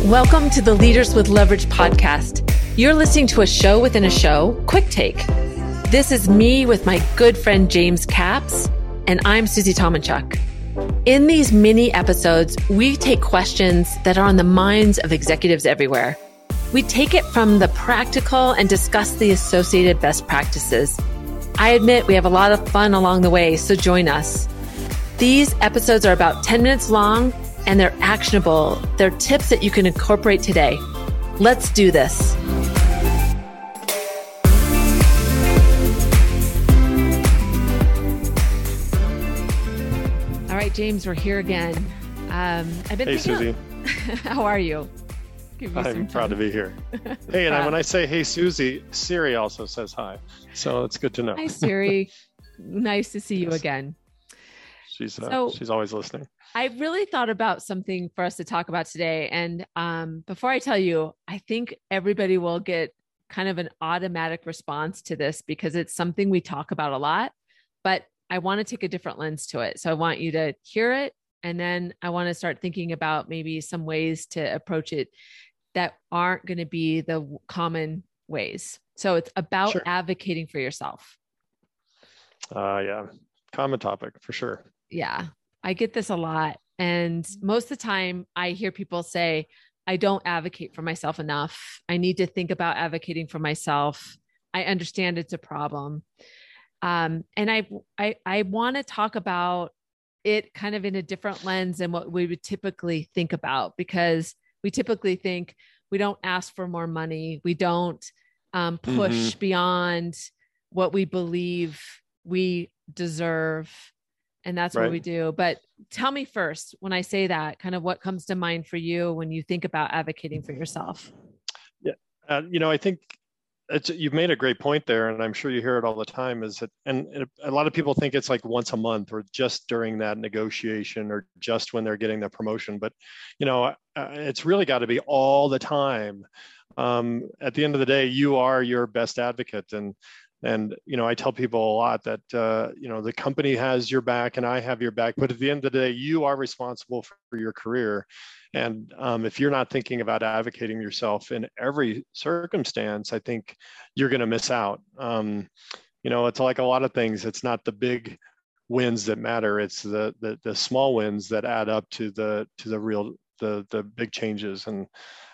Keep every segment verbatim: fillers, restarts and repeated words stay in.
Welcome to the Leaders with Leverage podcast. You're listening to a show within a show, Quick Take. This is me with my good friend James Capps, and I'm Susie Tomanchuk. In these mini episodes, we take questions that are on the minds of executives everywhere. We take it from the practical and discuss the associated best practices. I admit we have a lot of fun along the way, so join us. These episodes are about ten minutes long, and they're actionable. They're tips that you can incorporate today. Let's do this. All right, James, we're here again. Um, I've been hey, Susie. Of, how are you? I'm proud to be here. Hey, and when I say, hey, Susie, Siri also says hi. So it's good to know. Hi, Siri. Nice to see you again. She's uh, so, she's always listening. I really thought about something for us to talk about today. And um, before I tell you, I think everybody will get kind of an automatic response to this because it's something we talk about a lot, but I want to take a different lens to it. So I want you to hear it. And then I want to start thinking about maybe some ways to approach it that aren't going to be the common ways. So it's about sure. advocating for yourself. Uh, yeah. Common topic for sure. Yeah. I get this a lot. And most of the time I hear people say, I don't advocate for myself enough. I need to think about advocating for myself. I understand it's a problem. Um, and I, I, I want to talk about it kind of in a different lens than what we would typically think about, because we typically think we don't ask for more money. We don't um, push mm-hmm. beyond what we believe we deserve. And that's right. what we do. But tell me first, when I say that, kind of what comes to mind for you when you think about advocating for yourself? Yeah. Uh, you know, I think it's, you've made a great point there, and I'm sure you hear it all the time, is that, and a lot of people think it's like once a month or just during that negotiation or just when they're getting the promotion. But, you know, uh, it's really got to be all the time. Um, at the end of the day, you are your best advocate. And And, you know, I tell people a lot that, uh, you know, the company has your back and I have your back, but at the end of the day, you are responsible for your career. And um, if you're not thinking about advocating yourself in every circumstance, I think you're going to miss out. Um, you know, it's like a lot of things. It's not the big wins that matter. It's the the, the small wins that add up to the to the real the the big changes. And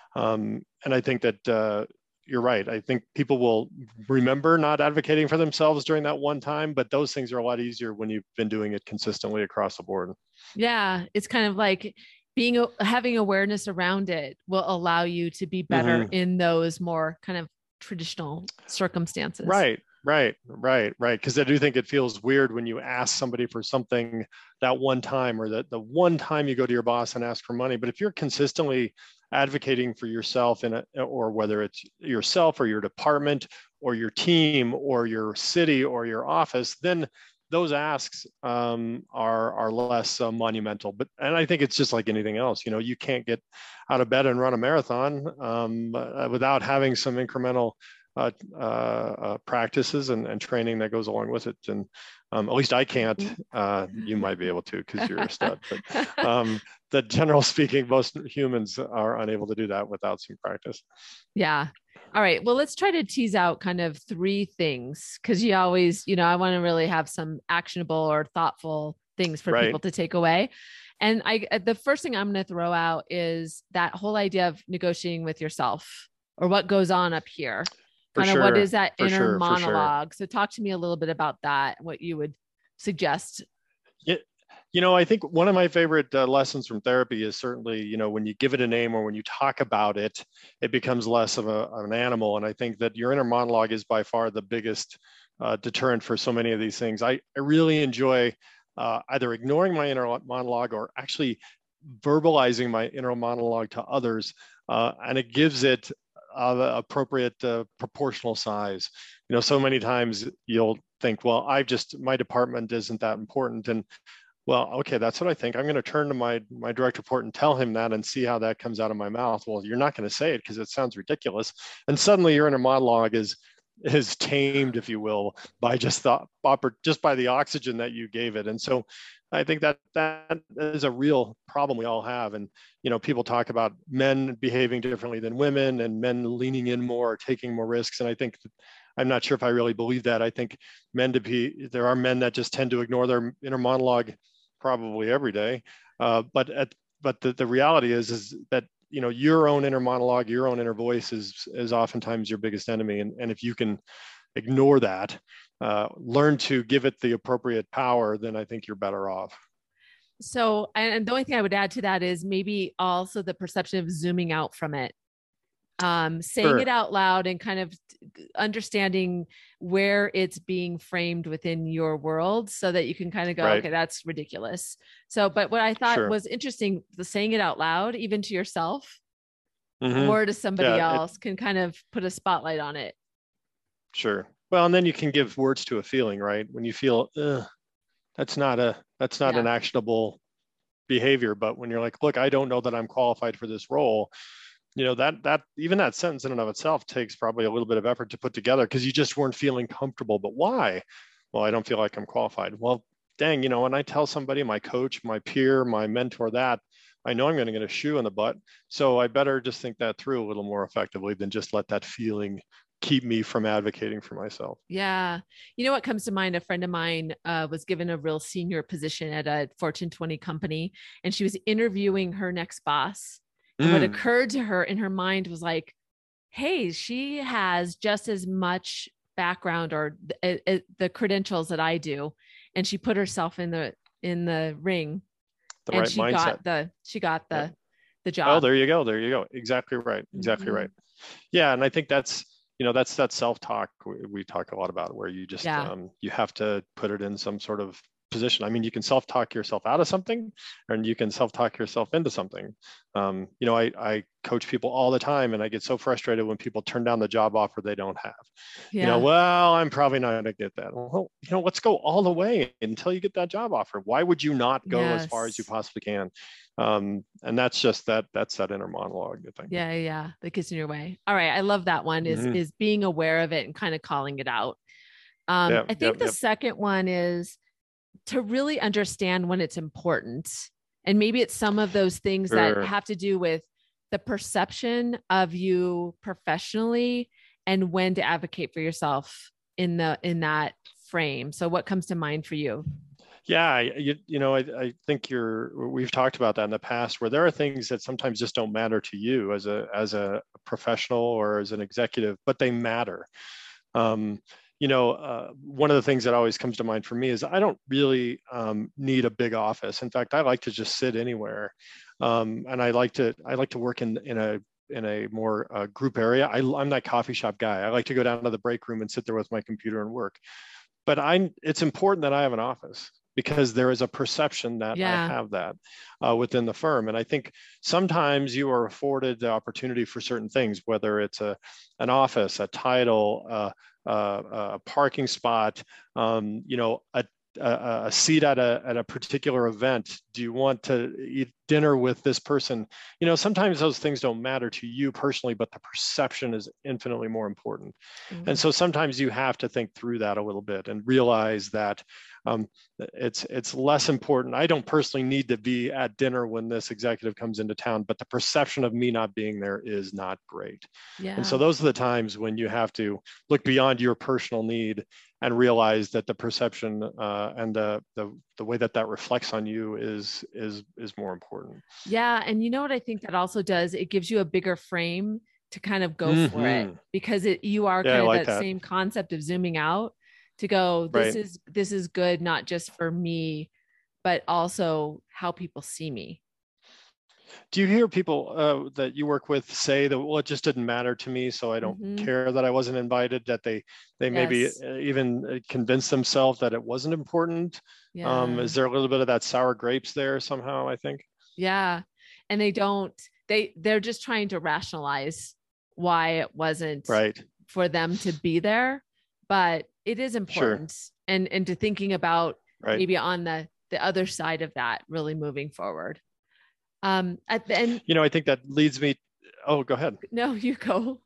um, and I think that. Uh, You're right. I think people will remember not advocating for themselves during that one time, but those things are a lot easier when you've been doing it consistently across the board. Yeah. It's kind of like being, having awareness around it will allow you to be better mm-hmm. in those more kind of traditional circumstances. Right. Right, right, right. Because I do think it feels weird when you ask somebody for something that one time, or that the one time you go to your boss and ask for money. But if you're consistently advocating for yourself in a, or whether it's yourself or your department or your team or your city or your office, then those asks um, are are less uh, monumental. But and I think it's just like anything else. You know, you can't get out of bed and run a marathon um, uh, without having some incremental Uh, uh, uh, practices and, and training that goes along with it. And um, at least I can't. Uh, you might be able to because you're a stud. But um, that general speaking, most humans are unable to do that without some practice. Yeah. All right. Well, let's try to tease out kind of three things, because you always, you know, I want to really have some actionable or thoughtful things for right. people to take away. And I, the first thing I'm going to throw out is that whole idea of negotiating with yourself, or what goes on up here. Kind of sure. What is that for inner sure, monologue? Sure. So talk to me a little bit about that, what you would suggest. Yeah, you know, I think one of my favorite uh, lessons from therapy is certainly, you know, when you give it a name or when you talk about it, it becomes less of, a, of an animal. And I think that your inner monologue is by far the biggest uh, deterrent for so many of these things. I, I really enjoy uh, either ignoring my inner monologue or actually verbalizing my inner monologue to others. Uh, and it gives it Uh, the appropriate uh, proportional size. You know, so many times you'll think, well, I've just, my department isn't that important. And well, okay, that's what I think. I'm going to turn to my, my direct report and tell him that and see how that comes out of my mouth. Well, you're not going to say it because it sounds ridiculous. And suddenly your inner monologue is is tamed, if you will, by just the just by the oxygen that you gave it. And so I think that that is a real problem we all have. And, you know, people talk about men behaving differently than women and men leaning in more, or taking more risks. And I think I'm not sure if I really believe that. I think men to be, there are men that just tend to ignore their inner monologue probably every day. Uh, but at, but the, the reality is, is that, you know, your own inner monologue, your own inner voice is, is oftentimes your biggest enemy. And, and if you can ignore that, uh, learn to give it the appropriate power, then I think you're better off. So, and the only thing I would add to that is maybe also the perception of zooming out from it, um, saying Sure. it out loud and kind of understanding where it's being framed within your world, so that you can kind of go, Right. okay, that's ridiculous. So, but what I thought Sure. was interesting, the saying it out loud, even to yourself Mm-hmm. or to somebody Yeah, it, else, can kind of put a spotlight on it. sure. Well, and then you can give words to a feeling, right? When you feel, that's not a, that's not Yeah. an actionable behavior. But when you're like, look, I don't know that I'm qualified for this role, you know, that, that even that sentence in and of itself takes probably a little bit of effort to put together, because you just weren't feeling comfortable. But why? Well, I don't feel like I'm qualified. Well, dang, you know, when I tell somebody, my coach, my peer, my mentor, that, I know I'm going to get a shoe in the butt. So I better just think that through a little more effectively than just let that feeling keep me from advocating for myself. Yeah. You know what comes to mind? A friend of mine uh, was given a real senior position at a Fortune twenty company, and she was interviewing her next boss. And what Mm. occurred to her in her mind was like, hey, she has just as much background or the, uh, the credentials that I do. And she put herself in the in the ring, The and right she mindset. got the she got the Yep. the job. Oh, there you go. There you go. Exactly right. Exactly Mhm. right. Yeah. And I think that's, you know, that's that self-talk we, we talk a lot about, where you just, Yeah. um, you have to put it in some sort of position. I mean, you can self-talk yourself out of something, and you can self-talk yourself into something. Um, you know, I, I coach people all the time, and I get so frustrated when people turn down the job offer they don't have. Yeah. You know, well, I'm probably not going to get that. Well, you know, let's go all the way until you get that job offer. Why would you not go Yes. as far as you possibly can? Um, and that's just that, that's that inner monologue, I think. Yeah, yeah, that gets in your way. All right, I love that one. Is Mm-hmm. is being aware of it and kind of calling it out. Um, Yeah, I think yep, the yep. second one is to really understand when it's important, and maybe it's some of those things Sure. that have to do with the perception of you professionally, and when to advocate for yourself in the in that frame. So, what comes to mind for you? Yeah, you, you know, I, I think you're, we've talked about that in the past, where there are things that sometimes just don't matter to you as a, as a professional or as an executive, but they matter. Um, you know, uh, one of the things that always comes to mind for me is I don't really um, need a big office. In fact, I like to just sit anywhere. Um, and I like to, I like to work in, in a, in a more uh, group area. I, I'm that coffee shop guy. I like to go down to the break room and sit there with my computer and work. But I, it's important that I have an office, because there is a perception that Yeah. I have that uh, within the firm. And I think sometimes you are afforded the opportunity for certain things, whether it's a, an office, a title, uh, uh, a parking spot, um, you know, a, a, a seat at a, at a particular event. Do you want to eat dinner with this person? You know, sometimes those things don't matter to you personally, but the perception is infinitely more important. Mm-hmm. And so sometimes you have to think through that a little bit and realize that um, it's it's less important. I don't personally need to be at dinner when this executive comes into town, but the perception of me not being there is not great. Yeah. And so those are the times when you have to look beyond your personal need and realize that the perception uh, and the, the the way that that reflects on you is is is more important. Yeah, and you know what I think that also does? It gives you a bigger frame to kind of go mm-hmm. for it, because it you are yeah, kind of like that, that same concept of zooming out to go, this right. is this is good, not just for me, but also how people see me. Do you hear people uh, that you work with say that, well, it just didn't matter to me, so I don't mm-hmm. care that I wasn't invited, that they they yes. maybe even convince themselves that it wasn't important? Yeah. Um, is there a little bit of that sour grapes there somehow, I think? Yeah. And they don't, they, they're just trying to rationalize why it wasn't right. for them to be there, but it is important. Sure. And, and to thinking about right. maybe on the, the other side of that, really moving forward. Um, at the end, you know, I think that leads me, Oh, go ahead. No, you go.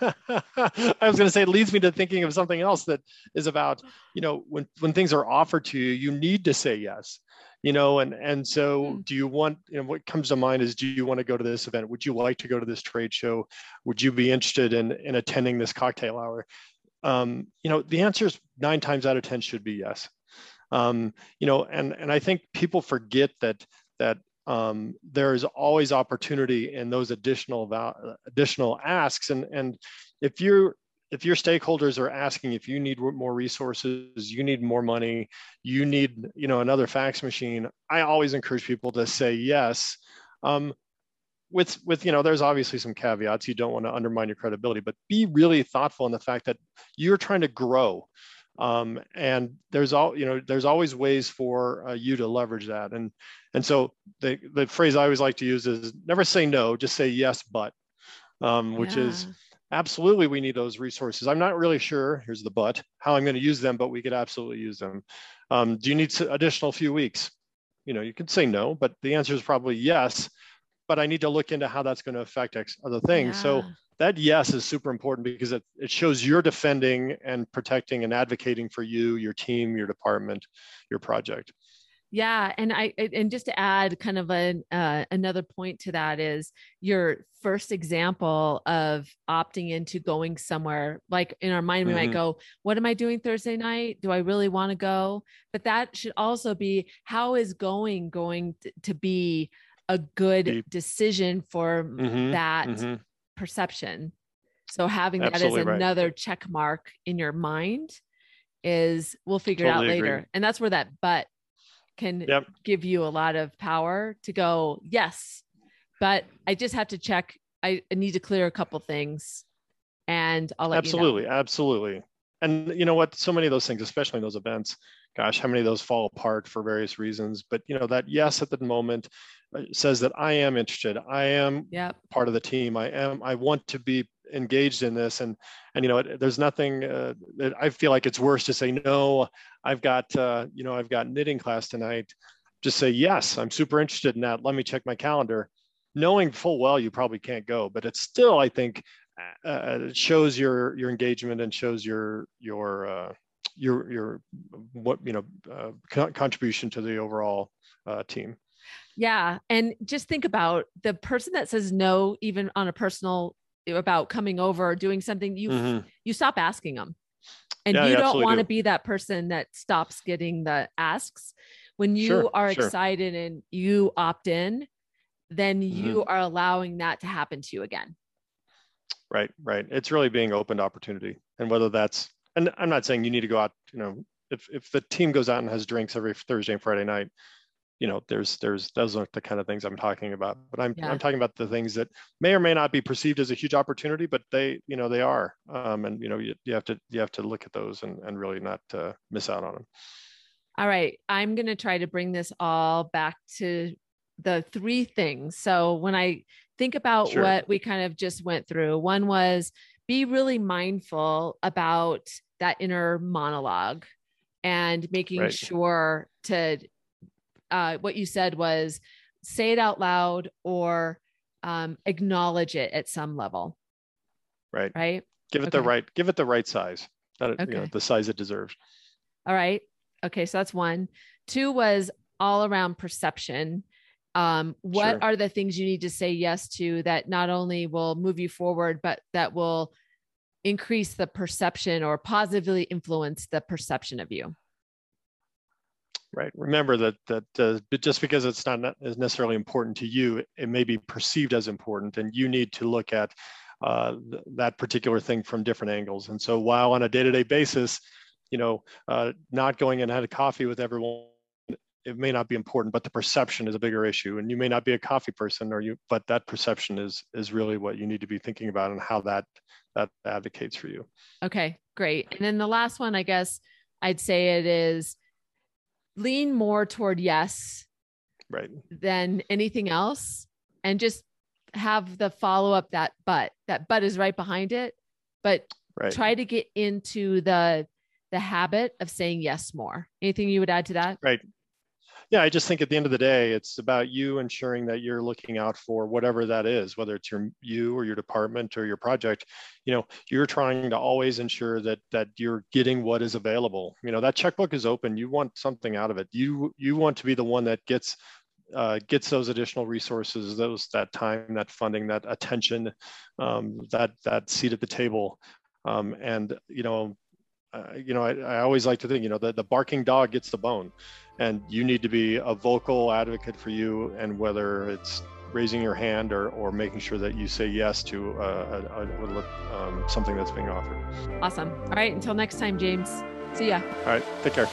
I was going to say, it leads me to thinking of something else that is about, you know, when, when things are offered to you, you need to say yes, you know, and, and so Hmm. do you want, you know, what comes to mind is, do you want to go to this event? Would you like to go to this trade show? Would you be interested in, in attending this cocktail hour? Um, you know, the answer is nine times out of ten should be yes. Um, you know, and, and I think people forget that, that um, there is always opportunity in those additional val- additional asks. And, and if you're, if your stakeholders are asking if you need more resources, you need more money, you need, you know, another fax machine, I always encourage people to say yes. Um, with, with, you know, there's obviously some caveats. You don't want to undermine your credibility, but be really thoughtful in the fact that you're trying to grow. Um, and there's all, you know, there's always ways for uh, you to leverage that. And, and so the, the phrase I always like to use is never say no, just say yes, but, um, which is Yeah. absolutely, we need those resources. I'm not really sure, here's the but, how I'm going to use them, but we could absolutely use them. Um, do you need additional few weeks? You know, you could say no, but the answer is probably yes, but I need to look into how that's going to affect X other things. So Yeah. that yes is super important because it, it shows you're defending and protecting and advocating for you, your team, your department, your project. Yeah, and I and just to add kind of a uh, another point to that is your first example of opting into going somewhere. Like in our mind, we might Mm-hmm. go, "What am I doing Thursday night? Do I really want to go?" But that should also be, how is going going to, to be a good Be, decision for mm-hmm, that mm-hmm. perception. So having that as Absolutely right. another check mark in your mind is, we'll figure it out Totally agree. later, and that's where that but can Yep. give you a lot of power to go, yes, but I just have to check. I need to clear a couple things and I'll let you know. Absolutely. Absolutely. And you know what? So many of those things, especially in those events, gosh, how many of those fall apart for various reasons? But you know, that yes at the moment says that I am interested. I am Yep. part of the team. I am. I want to be engaged in this. And and you know, there's nothing uh, that I feel like it's worse to say no. I've got uh, you know, I've got knitting class tonight. Just say yes. I'm super interested in that. Let me check my calendar, knowing full well you probably can't go. But it's still, I think, uh, it shows your your engagement and shows your your uh, your your what you know uh, co- contribution to the overall uh, team. Yeah. And just think about the person that says no, even on a personal, about coming over or doing something, you Mm-hmm. you stop asking them. And Yeah, you you don't absolutely want to do. be that person that stops getting the asks. When Sure, you are sure. excited and you opt in, then Mm-hmm. you are allowing that to happen to you again. Right, right. It's really being open to opportunity, and whether that's, and I'm not saying you need to go out. You know, if if the team goes out and has drinks every Thursday and Friday night, you know, there's there's those are the kind of things I'm talking about. But I'm Yeah. I'm talking about the things that may or may not be perceived as a huge opportunity, but they you know they are. Um, and you know you, you have to you have to look at those and and really not uh, miss out on them. All right. I'm going to try to bring this all back to the three things. So when I think about Sure. what we kind of just went through, one was be really mindful about that inner monologue and making Right. sure to, uh, what you said was say it out loud or um, acknowledge it at some level. Right. Right. Give it the Okay. right give it the right size. That it, you know Okay. the size it deserves. All right. Okay. So that's one. Two was all around perception. Um, what Sure. are the things you need to say yes to that not only will move you forward, but that will increase the perception or positively influence the perception of you? Right. Remember that that uh, just because it's not as necessarily important to you, it may be perceived as important, and you need to look at uh, th- that particular thing from different angles. And so, while on a day-to-day basis, you know, uh, not going and had a coffee with everyone, it may not be important, but the perception is a bigger issue. And you may not be a coffee person, or you, but that perception is is really what you need to be thinking about and how that that advocates for you. Okay, great. And then the last one, I guess I'd say it is lean more toward yes Right. than anything else, and just have the follow up that but that but is right behind it, but Right. try to get into the the habit of saying yes more. Anything you would add to that? Right. yeah, I just think at the end of the day, it's about you ensuring that you're looking out for whatever that is, whether it's your you or your department or your project. You know, you're trying to always ensure that that you're getting what is available. You know, that checkbook is open. You want something out of it. You you want to be the one that gets uh, gets those additional resources, those that time, that funding, that attention, um, that that seat at the table, um, and you know. Uh, you know, I, I always like to think, you know, the, the barking dog gets the bone, and you need to be a vocal advocate for you. And whether it's raising your hand or, or making sure that you say yes to uh, a, a, um, something that's being offered. Awesome. All right. Until next time, James. See ya. All right. Take care.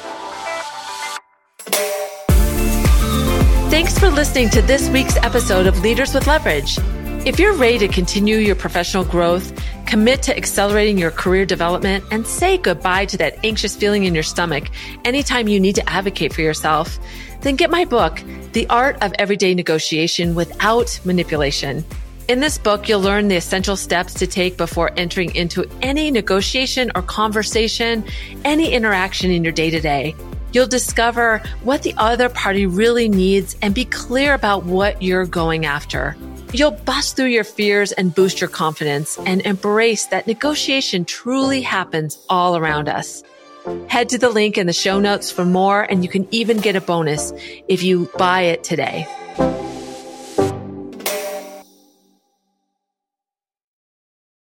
Thanks for listening to this week's episode of Leaders with Leverage. If you're ready to continue your professional growth, commit to accelerating your career development, and say goodbye to that anxious feeling in your stomach anytime you need to advocate for yourself, then get my book, The Art of Everyday Negotiation Without Manipulation. In this book, you'll learn the essential steps to take before entering into any negotiation or conversation, any interaction in your day-to-day. You'll discover what the other party really needs and be clear about what you're going after. You'll bust through your fears and boost your confidence and embrace that negotiation truly happens all around us. Head to the link in the show notes for more, and you can even get a bonus if you buy it today.